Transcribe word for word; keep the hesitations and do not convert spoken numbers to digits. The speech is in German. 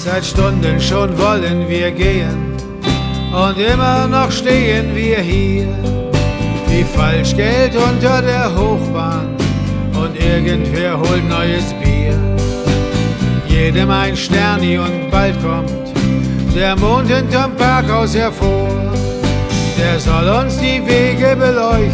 Seit Stunden schon wollen wir gehen und immer noch stehen wir hier, wie Falschgeld unter der Hochbahn und irgendwer holt neues Bier. Jedem ein Sterni und bald kommt der Mond hinterm Parkhaus hervor, der soll uns die Wege beleuchten.